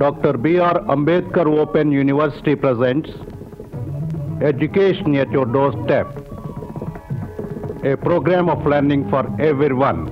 Dr. B.R. Ambedkar Open University presents Education at Your Doorstep, a program of learning for everyone.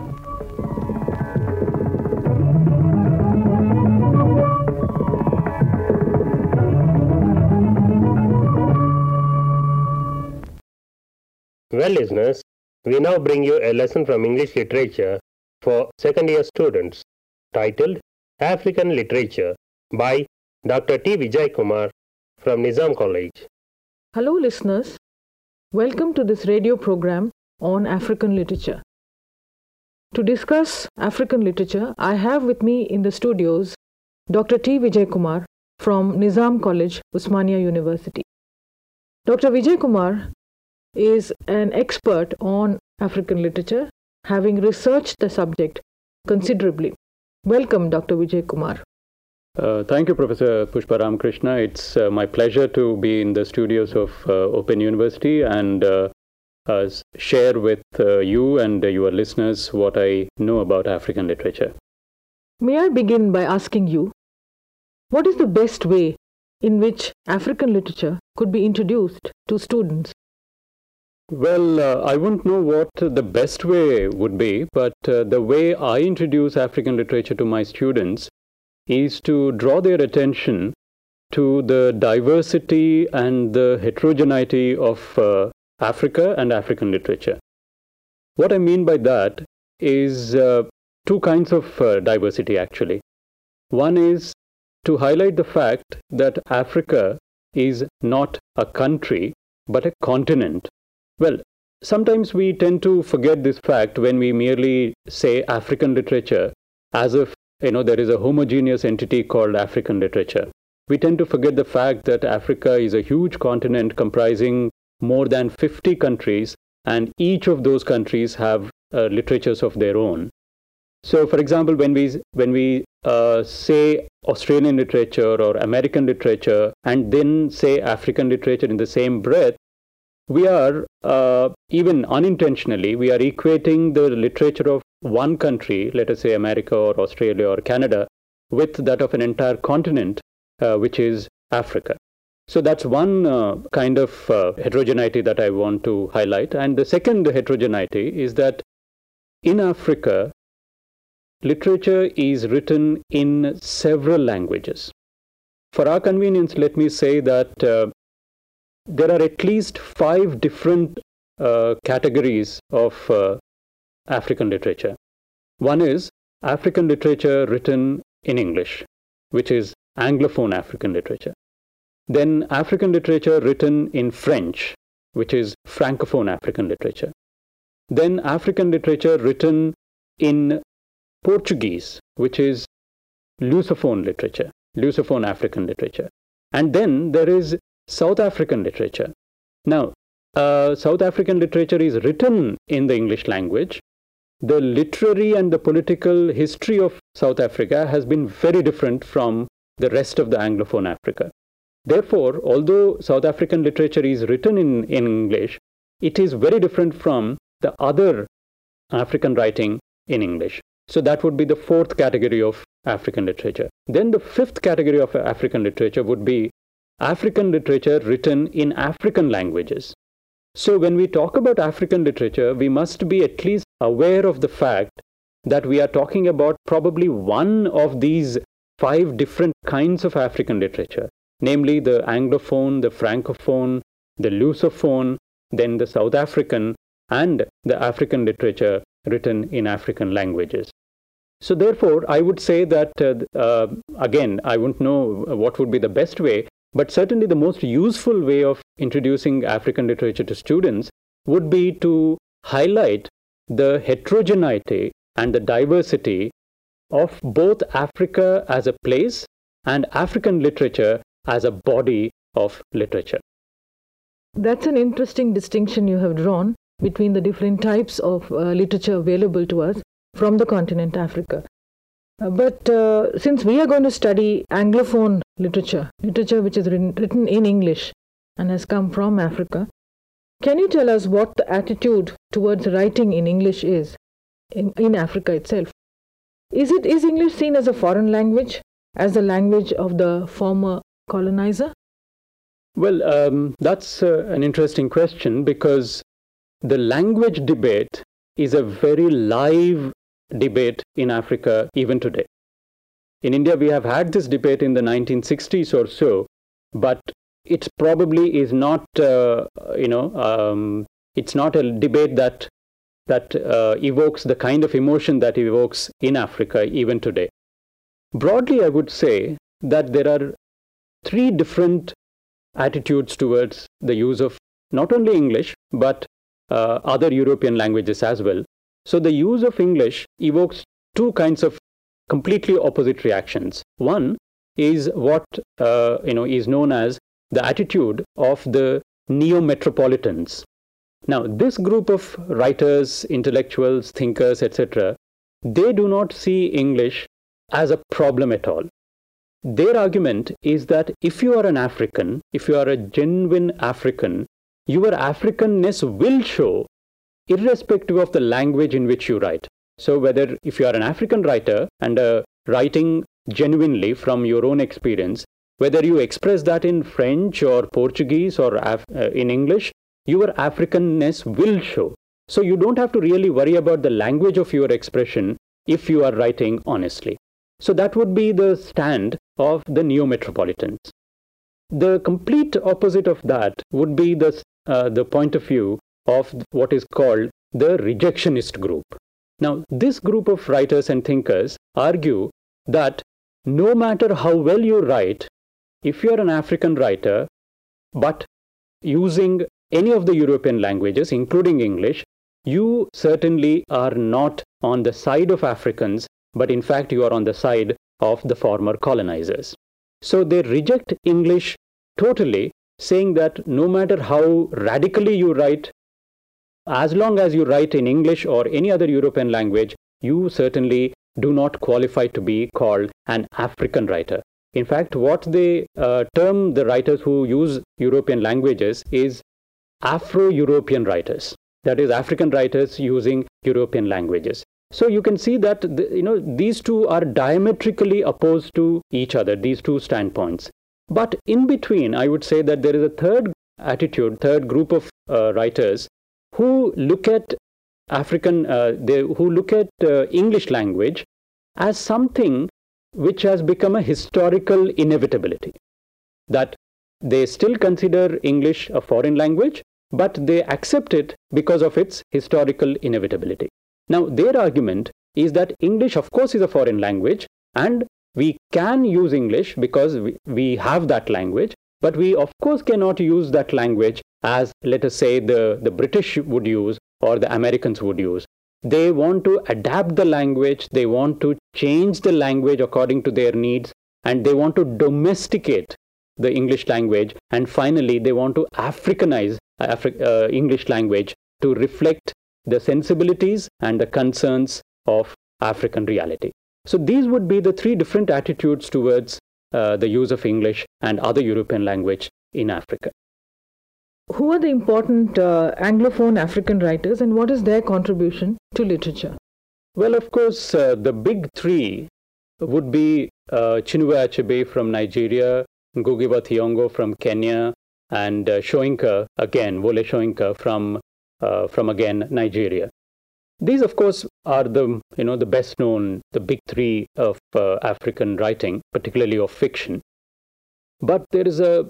Well, listeners, we now bring you a lesson from English literature for second-year students titled African Literature by Dr. T. Vijay Kumar from Nizam College. Hello listeners, welcome to this radio program on African literature. To discuss African literature, I have with me in the studios Dr. T. Vijay Kumar from Nizam College, Osmania University. Dr. Vijay Kumar is an expert on African literature, having researched the subject considerably. Welcome, Dr. Vijay Kumar. Thank you, Professor Pushpa Ramakrishna. It's my pleasure to be in the studios of Open University and share with you and your listeners what I know about African literature. May I begin by asking you, what is the best way in which African literature could be introduced to students? Well, I wouldn't know what the best way would be, but the way I introduce African literature to my students is to draw their attention to the diversity and the heterogeneity of Africa and African literature. What I mean by that is two kinds of diversity, actually. One is to highlight the fact that Africa is not a country, but a continent. Well, sometimes we tend to forget this fact when we merely say African literature as if, there is a homogeneous entity called African literature. We tend to forget the fact that Africa is a huge continent comprising more than 50 countries, and each of those countries have literatures of their own. So, for example, when we say Australian literature or American literature and then say African literature in the same breath, we are, even unintentionally, we are equating the literature of one country, let us say America or Australia or Canada, with that of an entire continent, which is Africa. So that's one kind of heterogeneity that I want to highlight. And the second heterogeneity is that in Africa, literature is written in several languages. For our convenience, let me say that there are at least 5 different categories of African literature. One is African literature written in English, which is Anglophone African literature. Then African literature written in French, which is Francophone African literature. Then African literature written in Portuguese, which is Lusophone literature, Lusophone African literature. And then there is South African literature. Now, South African literature is written in the English language. The literary and the political history of South Africa has been very different from the rest of the Anglophone Africa. Therefore, although South African literature is written in English, it is very different from the other African writing in English. So that would be the 4th category of African literature. Then the 5th category of African literature would be African literature written in African languages. So when we talk about African literature, we must be at least aware of the fact that we are talking about probably one of these 5 different kinds of African literature, namely the Anglophone, the Francophone, the Lusophone, then the South African, and the African literature written in African languages. So therefore, I would say that, again, I wouldn't know what would be the best way, but certainly the most useful way of introducing African literature to students would be to highlight the heterogeneity and the diversity of both Africa as a place and African literature as a body of literature. That's an interesting distinction you have drawn between the different types of literature available to us from the continent Africa. But since we are going to study Anglophone literature which is written in English and has come from Africa, can you tell us what the attitude towards writing in English is in Africa itself? Is English seen as a foreign language as the language of the former colonizer? Well, that's an interesting question, because the language debate is a very live debate in Africa even today. In India, we have had this debate in the 1960s or so, but it probably is not, it's not a debate that evokes the kind of emotion that evokes in Africa even today. Broadly, I would say that there are three different attitudes towards the use of not only English, but other European languages as well. So the use of English evokes two kinds of completely opposite reactions. One is what is known as the attitude of the neo-metropolitans. Now, this group of writers, intellectuals, thinkers, etc., they do not see English as a problem at all. Their argument is that if you are an African, if you are a genuine African, your Africanness will show irrespective of the language in which you write. So whether if you are an African writer and writing genuinely from your own experience, whether you express that in French or Portuguese or in English, your Africanness will show. So you don't have to really worry about the language of your expression if you are writing honestly. So that would be the stand of the neo-metropolitans. The complete opposite of that would be the point of view of what is called the rejectionist group. Now, this group of writers and thinkers argue that no matter how well you write, if you are an African writer, but using any of the European languages, including English, you certainly are not on the side of Africans, but in fact you are on the side of the former colonizers. So they reject English totally, saying that no matter how radically you write, as long as you write in English or any other European language, you certainly do not qualify to be called an African writer. In fact, what they term the writers who use European languages is Afro-European writers. That is, African writers using European languages. So you can see that these two are diametrically opposed to each other, these two standpoints. But in between, I would say that there is a third attitude, third group of writers who look at English language as something which has become a historical inevitability. That they still consider English a foreign language, but they accept it because of its historical inevitability. Now, their argument is that English, of course, is a foreign language, and we can use English because we have that language, but we, of course, cannot use that language as, let us say, the British would use or the Americans would use. They want to adapt the language, they want to change the language according to their needs, and they want to domesticate the English language, and finally, they want to Africanize English language to reflect the sensibilities and the concerns of African reality. So these would be the three different attitudes towards the use of English and other European language in Africa. Who are the important Anglophone African writers, and what is their contribution to literature? Well, of course, the big three would be Chinua Achebe from Nigeria, Ngugi wa Thiong'o from Kenya, and Soyinka, again, Wole Soyinka from again Nigeria. These, of course, are the best known, the big three of African writing, particularly of fiction. But there is a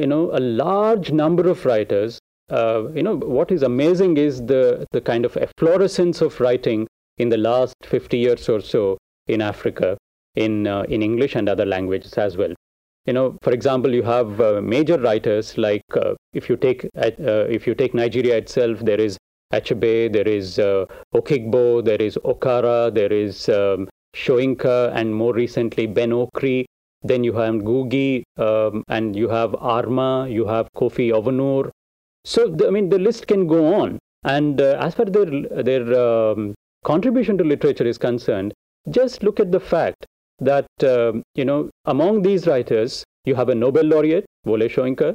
large number of writers. What is amazing is the kind of efflorescence of writing in the last 50 years or so in Africa, in English and other languages as well. For example, you have major writers like if you take Nigeria itself, there is Achebe, there is Okigbo, there is Okara, there is Soyinka, and more recently Ben Okri. Then you have Ngugi, and you have Arma, you have Kofi Ovenor. So the list can go on. And as far as their contribution to literature is concerned, just look at the fact that among these writers, you have a Nobel laureate, Wole Soyinka.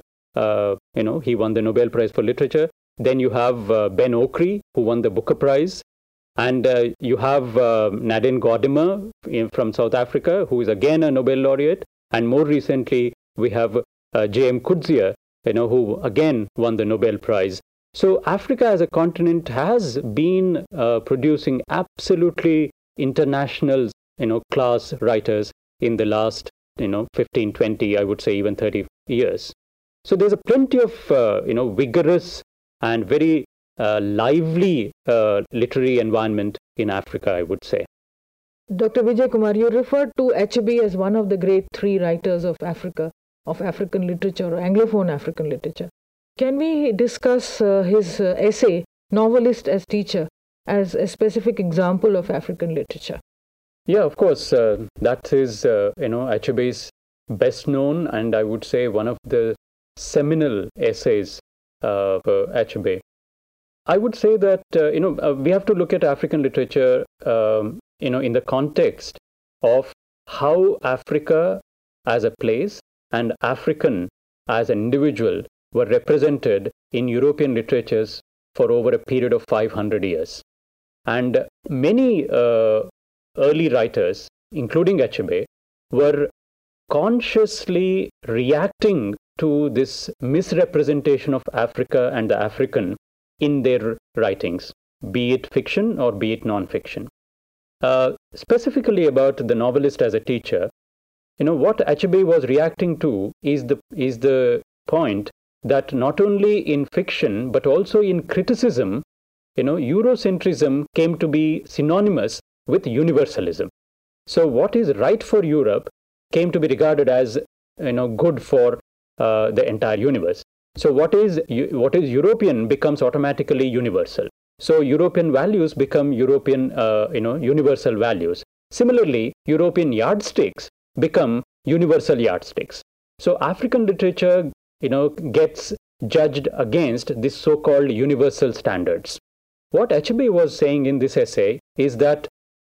He won the Nobel Prize for Literature. Then you have Ben Okri, who won the Booker Prize. And you have Nadine Gordimer from South Africa, who is again a Nobel laureate. And more recently, we have J.M. Coetzee, who again won the Nobel Prize. So Africa as a continent has been producing absolutely international, class writers in the last, 15, 20, I would say even 30 years. So there's a plenty of, vigorous and very lively literary environment in Africa, I would say. Dr. Vijay Kumar, you referred to Achebe as one of the great three writers of Africa, of African literature, or Anglophone African literature. Can we discuss his essay, Novelist as Teacher, as a specific example of African literature? Yeah, of course. That is, Achebe's best known, and I would say one of the seminal essays of Achebe. I would say that, we have to look at African literature, in the context of how Africa as a place and African as an individual were represented in European literatures for over a period of 500 years. And many early writers, including Achebe, were consciously reacting to this misrepresentation of Africa and the African in their writings, be it fiction or be it non-fiction. Specifically about the novelist as a teacher, what Achebe was reacting to is the point that not only in fiction but also in criticism, Eurocentrism came to be synonymous with universalism. So what is right for Europe came to be regarded as good for the entire universe. So what is European becomes automatically universal. So European values become European universal values. Similarly, European yardsticks become universal yardsticks. So African literature gets judged against this so-called universal standards. What Achebe was saying in this essay is that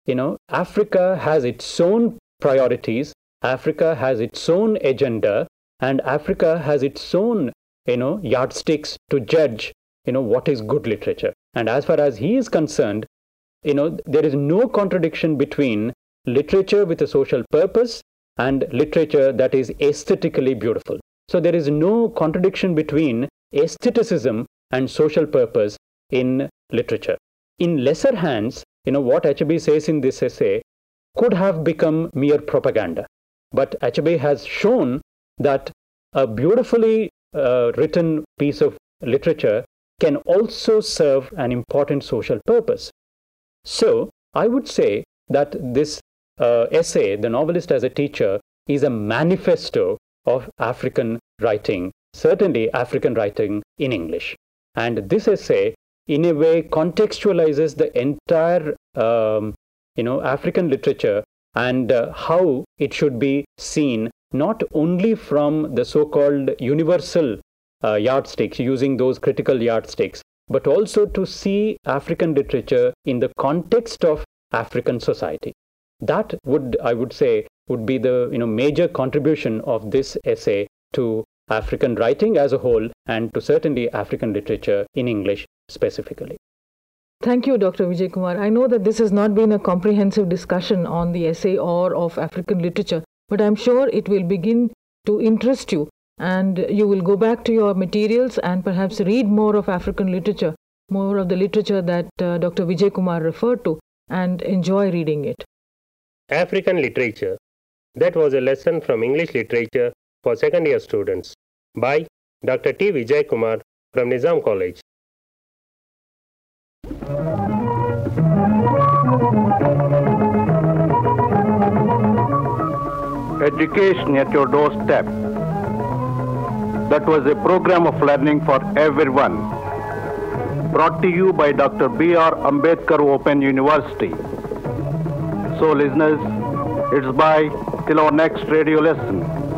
Africa has its own priorities, Africa has its own agenda, and Africa has its own yardsticks to judge what is good literature. And as far as he is concerned, there is no contradiction between literature with a social purpose and literature that is aesthetically beautiful. So there is no contradiction between aestheticism and social purpose in literature. In lesser hands, what Achebe says in this essay could have become mere propaganda. But Achebe has shown that a beautifully written piece of literature can also serve an important social purpose. So I would say that this essay, The Novelist as a Teacher, is a manifesto of African writing, certainly African writing in English. And this essay, in a way, contextualizes the entire, African literature and how it should be seen, not only from the so-called universal yardsticks, using those critical yardsticks, but also to see African literature in the context of African society. That I would say, would be the major contribution of this essay to African writing as a whole, and to certainly African literature in English specifically. Thank you, Dr. Vijay Kumar. I know that this has not been a comprehensive discussion on the essay or of African literature, but I'm sure it will begin to interest you, and you will go back to your materials and perhaps read more of African literature, more of the literature that Dr. Vijay Kumar referred to, and enjoy reading it. African literature. That was a lesson from English literature for second-year students by Dr. T. Vijay Kumar from Nizam College. Education at your doorstep. That was a program of learning for everyone. Brought to you by Dr. B.R. Ambedkar Open University. So listeners, it's bye till our next radio lesson.